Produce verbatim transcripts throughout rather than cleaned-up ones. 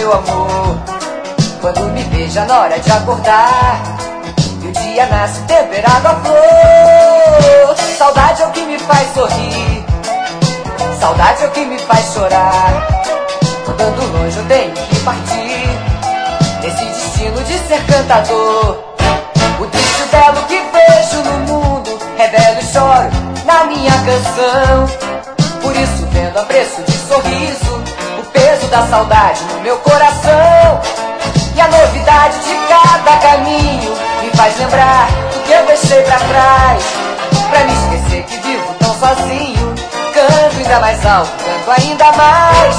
meu amor, quando me beija na hora de acordar e o dia nasce temperado a flor. Saudade é o que me faz sorrir, saudade é o que me faz chorar. Andando longe eu tenho que partir nesse destino de ser cantador. O triste e belo que vejo no mundo, revelo e choro na minha canção. Por isso vendo a preço de sorriso o peso da saudade no meu coração. E a novidade de cada caminho me faz lembrar do que eu deixei pra trás. Pra me esquecer que vivo tão sozinho, canto ainda mais alto, canto ainda mais.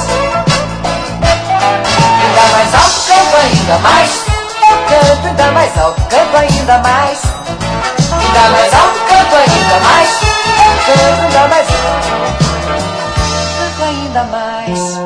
Ainda mais alto, canto ainda mais. Eu canto ainda mais alto, canto ainda mais. Ainda mais alto, canto ainda mais. Eu canto ainda mais alto, canto ainda mais.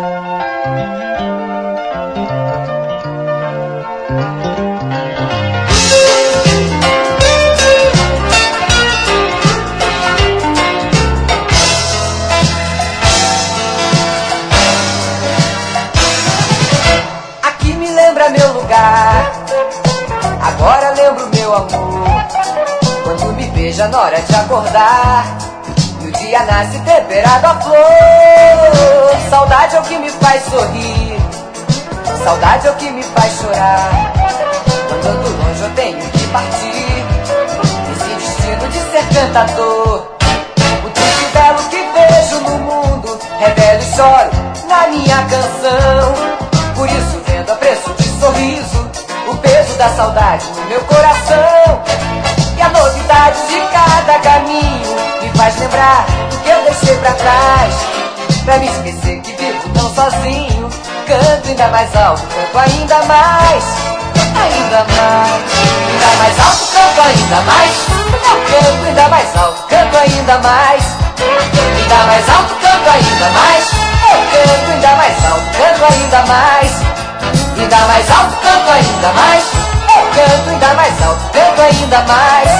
Aqui me lembra meu lugar, agora lembro meu amor, quando me beija na hora de acordar e o dia nasce temperado a flor. Saudade é o que me faz sorrir, saudade é o que me faz chorar. Quando ando longe eu tenho que partir nesse destino de ser cantador. O triste e belo que vejo no mundo, revelo e choro na minha canção. Por isso vendo a preço de sorriso o peso da saudade no meu coração. E a novidade de cada caminho me faz lembrar do que eu deixei pra trás. Pra me esquecer que vivo tão sozinho, canto ainda mais alto, canto ainda mais. Ainda mais, ainda mais alto, canto ainda mais. Eu canto ainda mais alto, canto ainda mais. Ainda mais alto, canto ainda mais. Eu canto ainda mais alto, canto ainda mais. Ainda mais alto, canto ainda mais. Eu canto ainda mais alto, canto ainda mais.